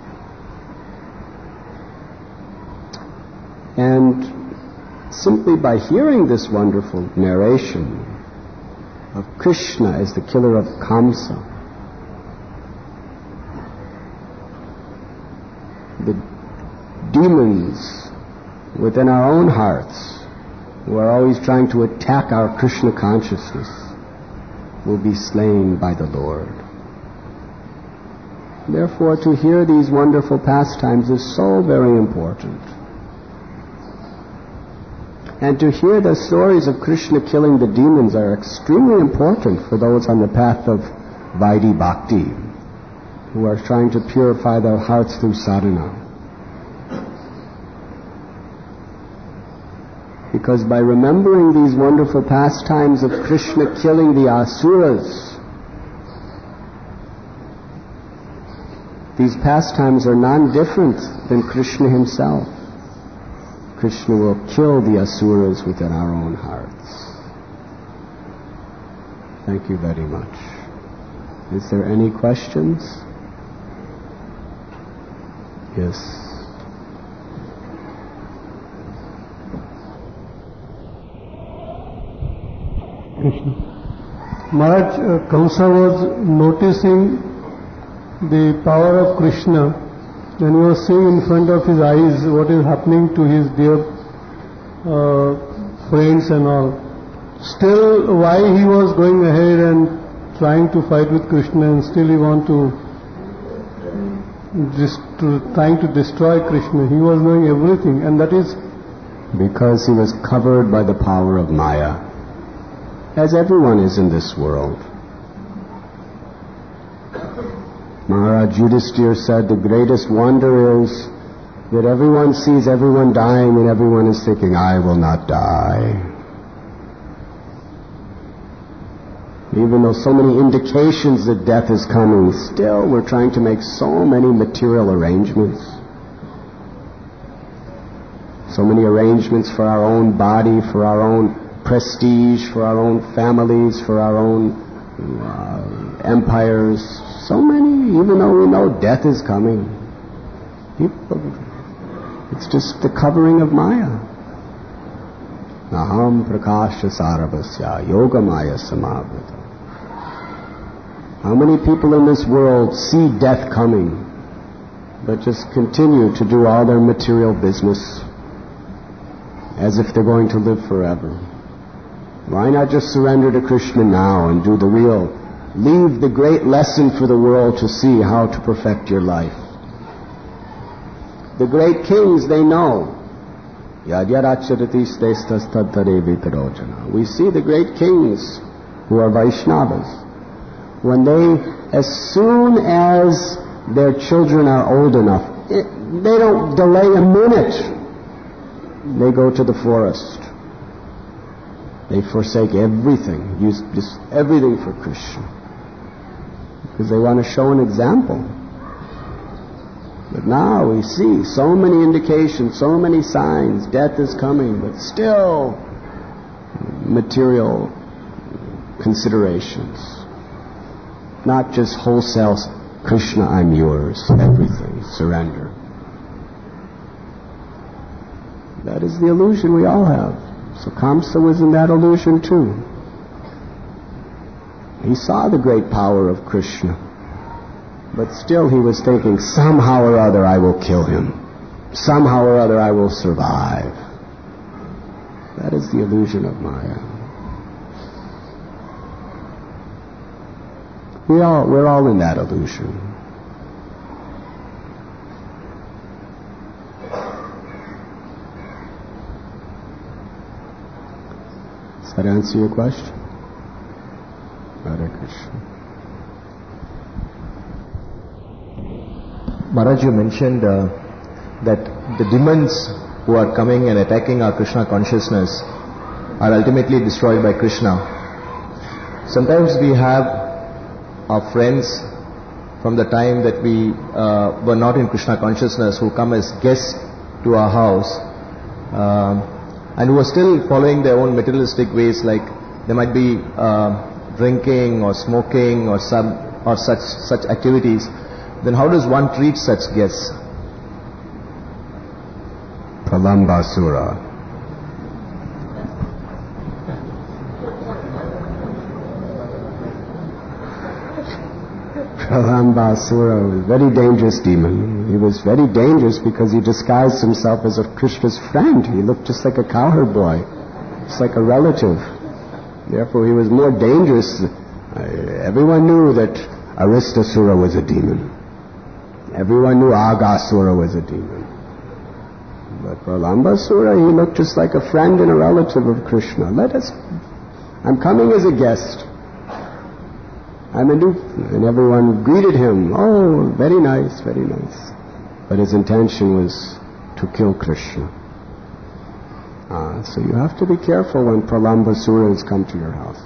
And simply by hearing this wonderful narration of Krishna as the killer of Kamsa, the demons within our own hearts who are always trying to attack our Krishna consciousness will be slain by the Lord. Therefore, to hear these wonderful pastimes is so very important. And to hear the stories of Krishna killing the demons are extremely important for those on the path of Vaidhi Bhakti, who are trying to purify their hearts through sadhana. Because by remembering these wonderful pastimes of Krishna killing the asuras, these pastimes are non-different than Krishna himself. Krishna will kill the asuras within our own hearts. Thank you very much. Is there any questions? Yes. Krishna. Maharaj, uh, Kamsa was noticing the power of Krishna, and he was seeing in front of his eyes what is happening to his dear uh, friends and all. Still, why he was going ahead and trying to fight with Krishna, and still he want to, just to trying to destroy Krishna. He was knowing everything, and that is because he was covered by the power of Maya, as everyone is in this world. Maharaj Yudhisthira said the greatest wonder is that everyone sees everyone dying and everyone is thinking, I will not die. Even though so many indications that death is coming, still we're trying to make so many material arrangements. So many arrangements for our own body, for our own prestige, for our own families, for our own uh, empires. So many, even though we know death is coming. People, it's just the covering of Maya. Naham prakasha sarabhasya yoga maya samavrita. How many people in this world see death coming, but just continue to do all their material business as if they're going to live forever? Why not just surrender to Krishna now and do the real, leave the great lesson for the world to see how to perfect your life? The great kings, they know. We see the great kings who are Vaishnavas. When they, as soon as their children are old enough, it, they don't delay a minute. They go to the forest. They forsake everything, use just everything for Krishna, because they want to show an example. But now we see so many indications, so many signs, death is coming, but still material considerations. Not just wholesale Krishna, I'm yours, everything, surrender. That is the illusion we all have. So Kamsa was in that illusion too. He saw the great power of Krishna, but still he was thinking, somehow or other I will kill him. Somehow or other I will survive. That is the illusion of Maya. We all, we're all in that illusion. Does that answer your question? Hare Krishna. Maharaj, you mentioned uh, that the demons who are coming and attacking our Krishna consciousness are ultimately destroyed by Krishna. Sometimes we have our friends from the time that we uh, were not in Krishna consciousness who come as guests to our house uh, and who are still following their own materialistic ways, like there might be uh, drinking or smoking or some or such such activities. Then how does one treat such guests? Pralambasura. Pralambasura was a very dangerous demon. He was very dangerous because he disguised himself as a Krishna's friend. He looked just like a cowherd boy, just like a relative. Therefore he was more dangerous. Uh, everyone knew that Aristasura was a demon. Everyone knew Agasura was a demon. But Pralambasura, he looked just like a friend and a relative of Krishna. Let us, I'm coming as a guest. I'm a new, and everyone greeted him. Oh, very nice, very nice. But his intention was to kill Krishna. Ah, so you have to be careful when Pralambasuras come to your house.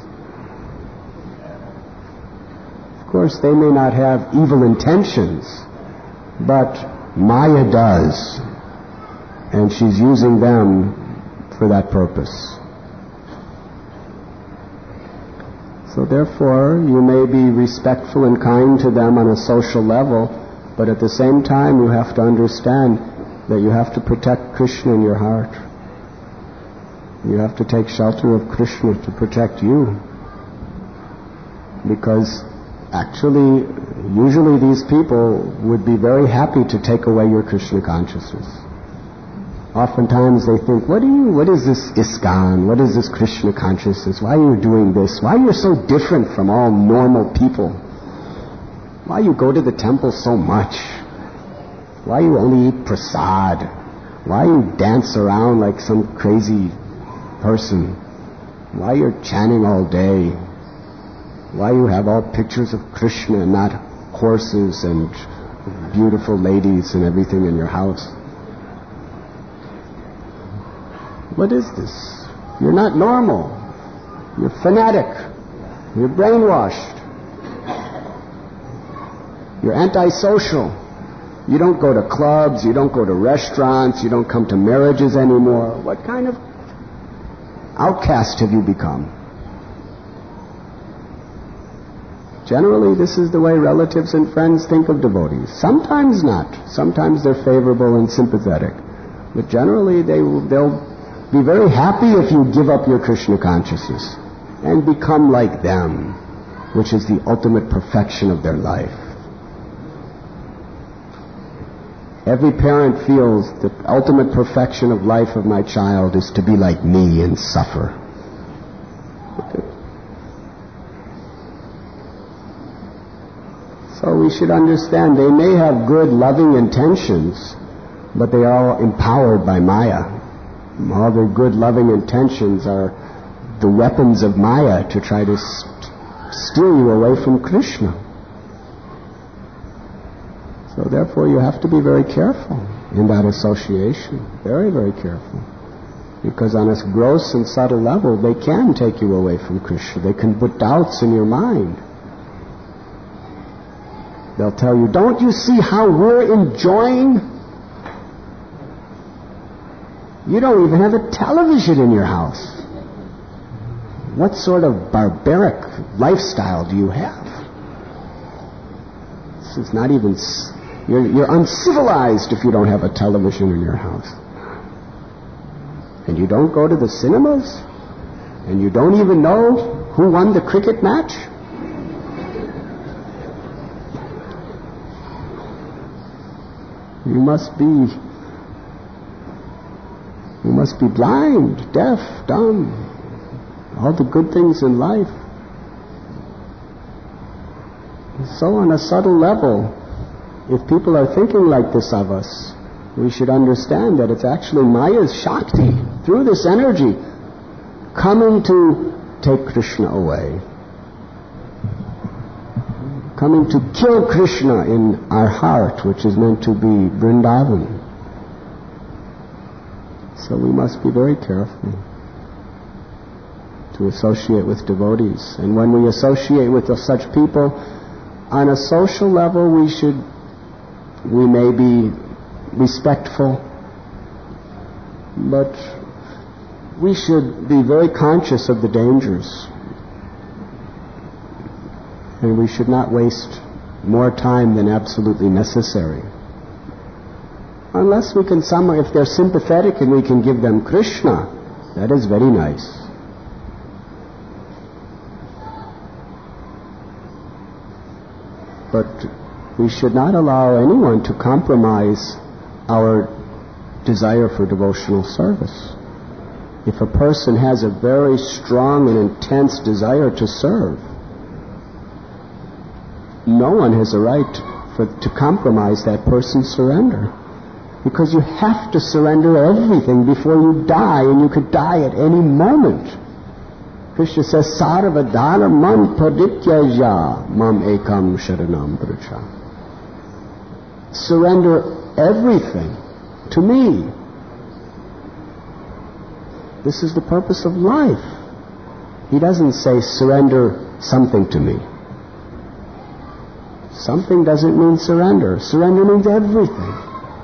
Of course, they may not have evil intentions, but Maya does. And she's using them for that purpose. So therefore, you may be respectful and kind to them on a social level, but at the same time you have to understand that you have to protect Krishna in your heart. You have to take shelter of Krishna to protect you. Because actually, usually these people would be very happy to take away your Krishna consciousness. Oftentimes they think, what do you, what is this ISKCON? What is this Krishna consciousness? Why are you doing this? Why are you so different from all normal people? Why you go to the temple so much? Why you only eat prasad? Why you dance around like some crazy person? Why you're chanting all day? Why you have all pictures of Krishna and not horses and beautiful ladies and everything in your house? What is this? You're not normal. You're fanatic. You're brainwashed. You're antisocial. You don't go to clubs. You don't go to restaurants. You don't come to marriages anymore. What kind of outcast have you become? Generally, this is the way relatives and friends think of devotees. Sometimes not. Sometimes they're favorable and sympathetic. But generally, they will, they'll be very happy if you give up your Krishna consciousness and become like them, which is the ultimate perfection of their life. Every parent feels the ultimate perfection of life of my child is to be like me and suffer. Okay. So we should understand they may have good, loving intentions, but they are all empowered by Maya. All their good, loving intentions are the weapons of Maya to try to st- steal you away from Krishna. So therefore you have to be very careful in that association. Very, very careful. Because on a gross and subtle level, they can take you away from Krishna. They can put doubts in your mind. They'll tell you, don't you see how we're enjoying? You don't even have a television in your house. What sort of barbaric lifestyle do you have? house. It's not even... You're, you're uncivilized if you don't have a television in your house. And you don't go to the cinemas? And you don't even know who won the cricket match? You must be... You must be blind, deaf, dumb. All the good things in life. So on a subtle level, if people are thinking like this of us, we should understand that it's actually Maya's Shakti, through this energy, coming to take Krishna away. Coming to kill Krishna in our heart, which is meant to be Vrindavan. So we must be very careful to associate with devotees. And when we associate with such people, on a social level, we should, we may be respectful, but we should be very conscious of the dangers. And we should not waste more time than absolutely necessary. Unless we can somehow, if they're sympathetic and we can give them Krishna, that is very nice. But we should not allow anyone to compromise our desire for devotional service. If a person has a very strong and intense desire to serve, no one has a right for, to compromise that person's surrender. Because you have to surrender everything before you die, and you could die at any moment. Krishna says, Sarva dharman pradityaja mam ekam sharanam vraja. Surrender everything to me. This is the purpose of life. He doesn't say surrender something to me. Something doesn't mean surrender. Surrender means everything.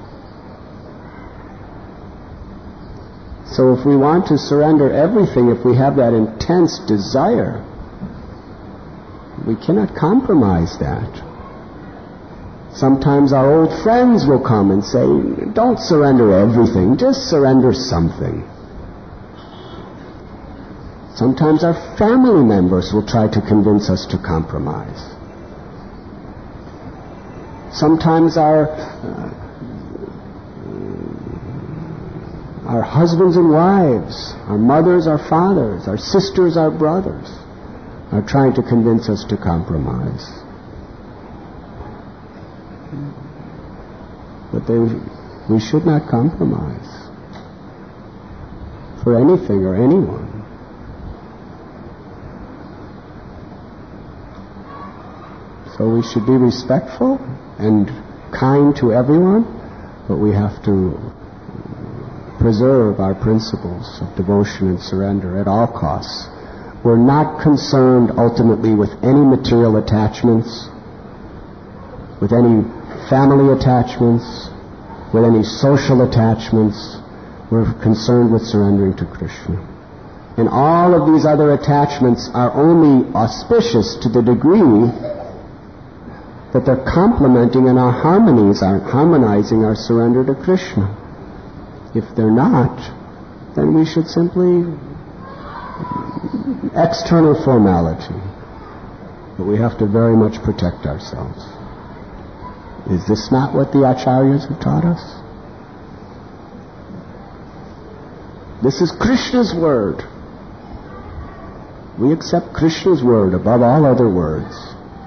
So if we want to surrender everything, if we have that intense desire, we cannot compromise that. Sometimes our old friends will come and say, don't surrender everything, just surrender something. Sometimes our family members will try to convince us to compromise. Sometimes our uh, our husbands and wives, our mothers, our fathers, our sisters, our brothers are trying to convince us to compromise. But they, we should not compromise for anything or anyone. So we should be respectful and kind to everyone, but we have to preserve our principles of devotion and surrender at all costs. We're not concerned ultimately with any material attachments, with any family attachments, with any social attachments. We're concerned with surrendering to Krishna. And all of these other attachments are only auspicious to the degree that they're complementing and are harmonies, are harmonizing our surrender to Krishna. If they're not, then we should simply external formality. But we have to very much protect ourselves. Is this not what the Acharyas have taught us? This is Krishna's word. We accept Krishna's word above all other words.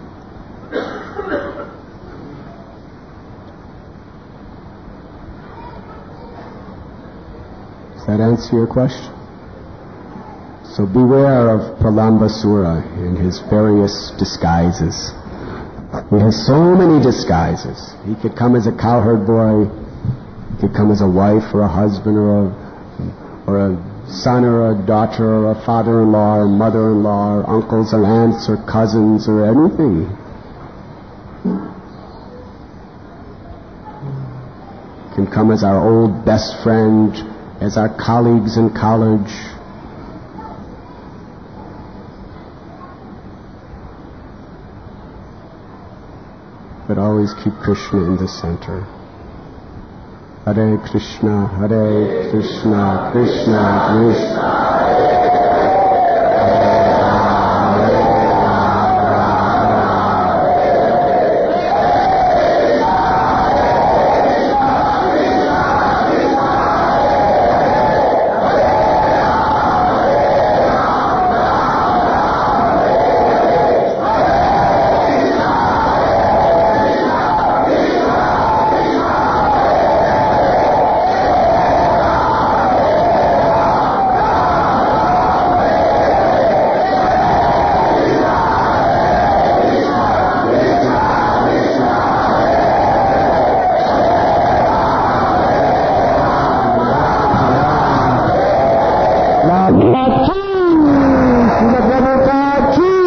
Does that answer your question? So beware of Pralambasura in his various disguises. He has so many disguises. He could come as a cowherd boy, he could come as a wife or a husband or a, or a son or a daughter or a father-in-law or mother-in-law or uncles or aunts or cousins or anything. He can come as our old best friend, as our colleagues in college. but always keep Krishna in the center. Hare Krishna, Hare Krishna, Krishna Krishna.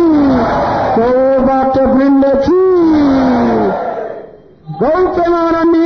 Gautamana